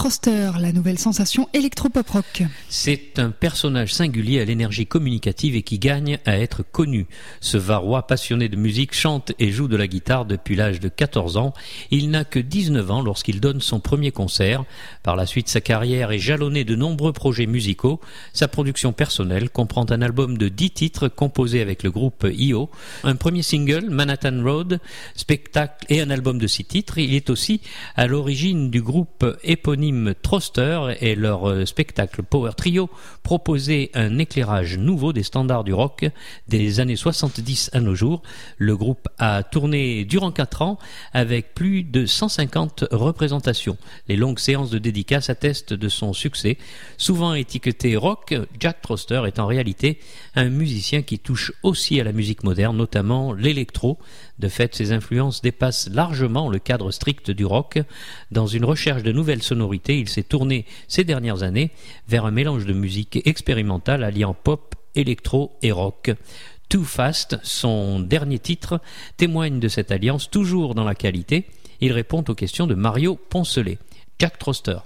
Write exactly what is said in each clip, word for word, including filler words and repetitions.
Troster, la nouvelle sensation électro-pop rock. C'est un personnage singulier à l'énergie communicative et qui gagne à être connu. Ce Varois passionné de musique chante et joue de la guitare depuis l'âge de quatorze ans. Il n'a que dix-neuf ans lorsqu'il donne son premier concert. Par la suite, sa carrière est jalonnée de nombreux projets musicaux. Sa production personnelle comprend un album de dix titres composés avec le groupe I O, un premier single, Manhattan Road, spectacle et un album de six titres. Il est aussi à l'origine du groupe éponyme Troster et leur spectacle Power Trio proposait un éclairage nouveau des standards du rock des années soixante-dix à nos jours. Le groupe a tourné durant quatre ans avec plus de cent cinquante représentations. Les longues séances de dédicaces attestent de son succès. Souvent étiqueté rock, Jack Troster est en réalité un musicien qui touche aussi à la musique moderne, notamment l'électro. De fait, ses influences dépassent largement le cadre strict du rock. Dans une recherche de nouvelles sonorités, il s'est tourné ces dernières années vers un mélange de musique expérimentale alliant pop, électro et rock. Too Fast, son dernier titre, témoigne de cette alliance toujours dans la qualité. Il répond aux questions de Mario Poncelet. Jack Troster.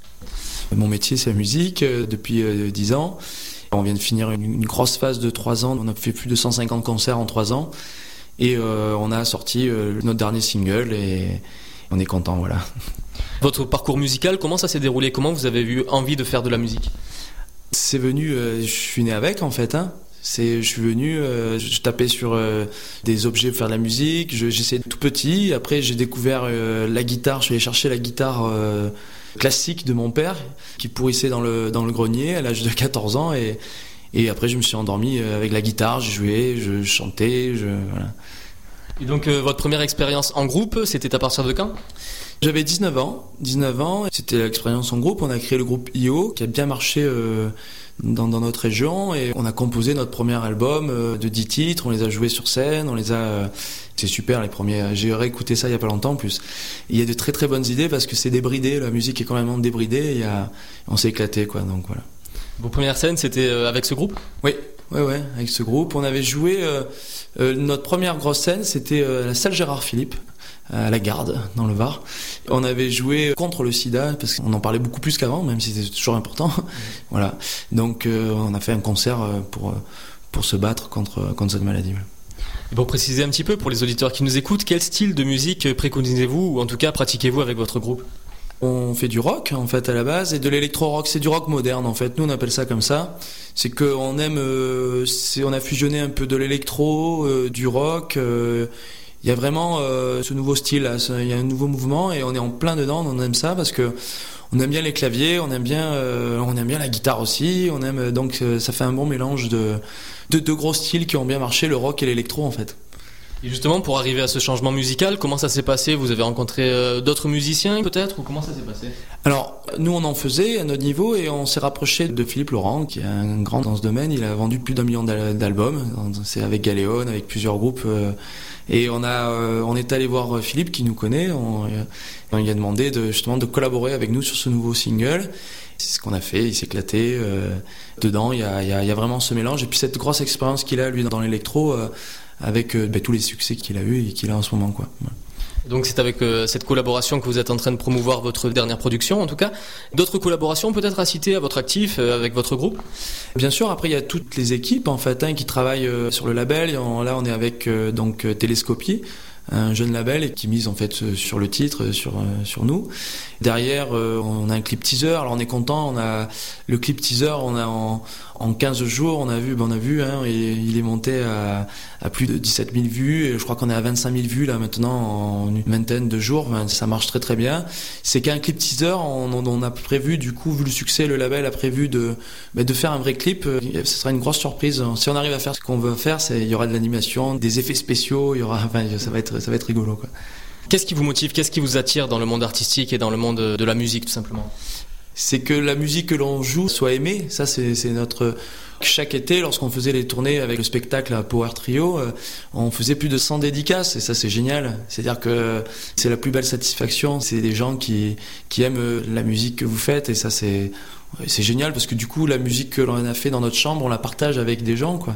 Mon métier, c'est la musique euh, depuis euh, dix ans. On vient de finir une, une grosse phase de trois ans. On a fait plus de cent cinquante concerts en trois ans. Et euh, on a sorti euh, notre dernier single et on est content, voilà. Votre parcours musical, comment ça s'est déroulé? Comment vous avez eu envie de faire de la musique? C'est venu, euh, je suis né avec en fait, hein. C'est, je suis venu, euh, je tapais sur euh, des objets pour faire de la musique, je, j'essayais tout petit. Après, j'ai découvert euh, la guitare, je suis allé chercher la guitare euh, classique de mon père qui pourrissait dans le, dans le grenier à l'âge de quatorze ans. Et, et après, je me suis endormi avec la guitare, j'ai joué, je chantais, je, voilà. Et donc, euh, votre première expérience en groupe, c'était à partir de quand? J'avais dix-neuf ans, dix-neuf ans, c'était l'expérience en groupe. On a créé le groupe I O qui a bien marché euh, dans, dans notre région et on a composé notre premier album euh, de dix titres. On les a joués sur scène, on les a. Euh, c'est super les premiers. J'ai réécouté ça il y a pas longtemps en plus. Il y a de très très bonnes idées parce que c'est débridé, la musique est quand même débridée. Et il y a, on s'est éclaté quoi. Donc voilà. Vos premières scènes, c'était avec ce groupe? Oui. Ouais, ouais, avec ce groupe. On avait joué. Euh, euh, notre première grosse scène, c'était euh, la salle Gérard Philippe, à la Garde, dans le Var. On avait joué contre le sida, parce qu'on en parlait beaucoup plus qu'avant, même si c'était toujours important. Mmh. Voilà. Donc, euh, on a fait un concert pour, pour se battre contre, contre cette maladie. Et pour préciser un petit peu, pour les auditeurs qui nous écoutent, quel style de musique préconisez-vous, ou en tout cas pratiquez-vous avec votre groupe? On fait du rock en fait à la base et de l'électro-rock, c'est du rock moderne en fait. Nous on appelle ça comme ça. C'est qu'on aime, euh, c'est, on a fusionné un peu de l'électro, euh, du rock. Il euh, y a vraiment euh, ce nouveau style là, il y a un nouveau mouvement et on est en plein dedans. On aime ça parce que on aime bien les claviers, on aime bien, euh, on aime bien la guitare aussi. On aime donc euh, ça fait un bon mélange de de deux gros styles qui ont bien marché, le rock et l'électro en fait. Et justement, pour arriver à ce changement musical, comment ça s'est passé? Vous avez rencontré euh, d'autres musiciens peut-être, ou comment ça s'est passé? Alors, nous on en faisait à notre niveau et on s'est rapproché de Philippe Laurent, qui est un grand dans ce domaine. Il a vendu plus d'un million d'albums, c'est avec Galéon, avec plusieurs groupes. Euh, et on a, euh, on est allé voir Philippe qui nous connaît. On, euh, on lui a demandé de, justement de collaborer avec nous sur ce nouveau single. C'est ce qu'on a fait, il s'est éclaté. Euh, dedans, il y a, il y, a, il y a vraiment ce mélange. Et puis cette grosse expérience qu'il a, lui, dans l'électro, euh, avec euh, bah, tous les succès qu'il a eu et qu'il a en ce moment, quoi. Ouais. Donc c'est avec euh, cette collaboration que vous êtes en train de promouvoir votre dernière production, en tout cas. D'autres collaborations peut-être à citer à votre actif euh, avec votre groupe? Bien sûr, après il y a toutes les équipes en fait hein, qui travaillent euh, sur le label. Et on, là on est avec euh, donc euh, Télescopie, un jeune label qui mise en fait sur le titre, sur sur nous. Derrière, euh, on a un clip teaser. Alors on est content. On a le clip teaser. On a en, en quinze jours, on a vu, ben on a vu. Hein, et il est monté à, à plus de dix-sept mille vues. Et je crois qu'on est à vingt-cinq mille vues là maintenant en une vingtaine de jours. Ben, ça marche très très bien. C'est qu'un clip teaser. On, on a prévu, du coup, vu le succès, le label a prévu de ben, de faire un vrai clip. Ce sera une grosse surprise. Si on arrive à faire ce qu'on veut faire, c'est il y aura de l'animation, des effets spéciaux. Il y aura, enfin, ça va être ça va être rigolo quoi. Qu'est-ce qui vous motive? Qu'est-ce qui vous attire dans le monde artistique et dans le monde de la musique tout simplement? C'est que la musique que l'on joue soit aimée. Ça c'est, c'est notre... Chaque été, lorsqu'on faisait les tournées avec le spectacle à Power Trio, euh, on faisait plus de cent dédicaces et ça c'est génial. C'est-à-dire que c'est la plus belle satisfaction. C'est des gens qui, qui aiment la musique que vous faites et ça c'est, c'est génial parce que du coup la musique que l'on a fait dans notre chambre, on la partage avec des gens quoi.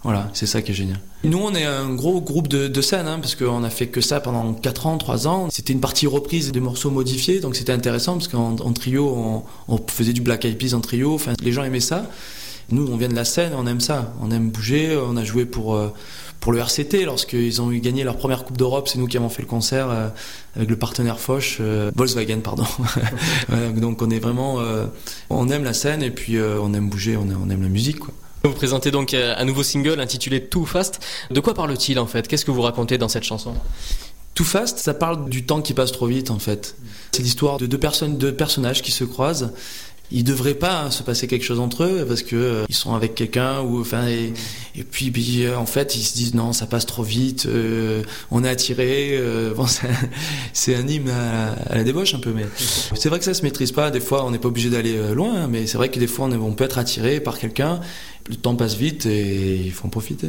Voilà, c'est ça qui est génial. Nous, on est un gros groupe de, de scène, hein, parce qu'on a fait que ça pendant quatre ans, trois ans. C'était une partie reprise de morceaux modifiés, donc c'était intéressant, parce qu'en en trio, on, on faisait du Black Eyed Peas en trio, enfin, les gens aimaient ça. Nous, on vient de la scène, on aime ça, on aime bouger, on a joué pour... Euh, Pour le R C T, lorsqu'ils ont gagné leur première Coupe d'Europe, c'est nous qui avons fait le concert euh, avec le partenaire Foch, euh, Volkswagen, pardon. Voilà, donc on est vraiment, euh, on aime la scène et puis euh, on aime bouger, on, on aime la musique, quoi. Vous présentez donc un nouveau single intitulé Too Fast. De quoi parle-t-il en fait ? Qu'est-ce que vous racontez dans cette chanson ? Too Fast, ça parle du temps qui passe trop vite en fait. C'est l'histoire de deux personnes, deux personnages qui se croisent. Il devrait pas se passer quelque chose entre eux parce que euh, ils sont avec quelqu'un ou enfin et, et puis, puis euh, en fait ils se disent non, ça passe trop vite, euh, on est attiré, euh, bon c'est, c'est un hymne à, à la débauche un peu, mais c'est vrai que ça se maîtrise pas, des fois on n'est pas obligé d'aller loin, mais c'est vrai que des fois on, est, on peut être attiré par quelqu'un, le temps passe vite et il faut en profiter.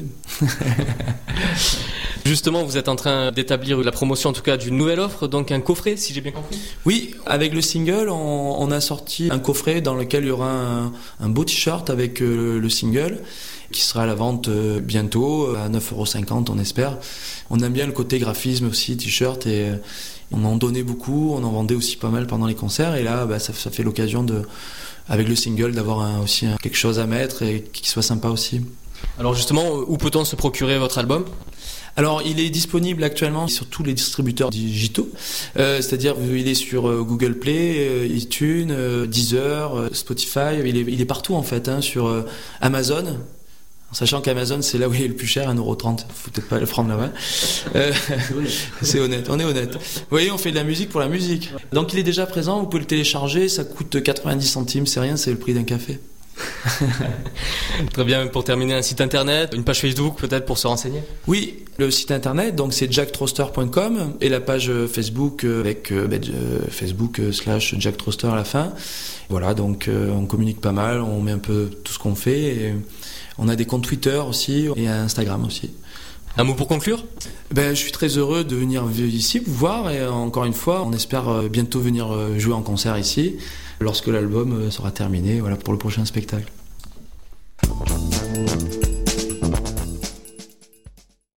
Justement, vous êtes en train d'établir la promotion en tout cas d'une nouvelle offre, donc un coffret, si j'ai bien compris. Oui, avec le single, on, on a sorti un coffret dans lequel il y aura un, un beau t-shirt avec euh, le single qui sera à la vente euh, bientôt à neuf euros cinquante, on espère. On aime bien le côté graphisme aussi, t-shirt, et euh, on en donnait beaucoup, on en vendait aussi pas mal pendant les concerts, et là bah, ça, ça fait l'occasion de, avec le single, d'avoir un, aussi un, quelque chose à mettre et qui soit sympa aussi. Alors justement, où peut-on se procurer votre album ? Alors, il est disponible actuellement sur tous les distributeurs digitaux, euh, c'est-à-dire il est sur euh, Google Play, euh, iTunes, euh, Deezer, euh, Spotify, il est, il est partout en fait, hein, sur euh, Amazon, en sachant qu'Amazon c'est là où il est le plus cher, un euro trente, faut peut-être pas le prendre là-bas. Euh, c'est honnête, on est honnête. Vous voyez, on fait de la musique pour la musique. Donc il est déjà présent, vous pouvez le télécharger, ça coûte quatre-vingt-dix centimes, c'est rien, c'est le prix d'un café. Très bien, pour terminer, un site internet, une page Facebook peut-être pour se renseigner ? Oui, le site internet, donc c'est jack troster point com et la page Facebook avec euh, ben, euh, Facebook euh, slash Jack Troster à la fin. Voilà, donc euh, on communique pas mal, on met un peu tout ce qu'on fait. Et on a des comptes Twitter aussi et Instagram aussi. Un mot pour conclure ? Ben, je suis très heureux de venir ici vous voir et encore une fois, on espère bientôt venir jouer en concert ici lorsque l'album sera terminé, voilà, pour le prochain spectacle.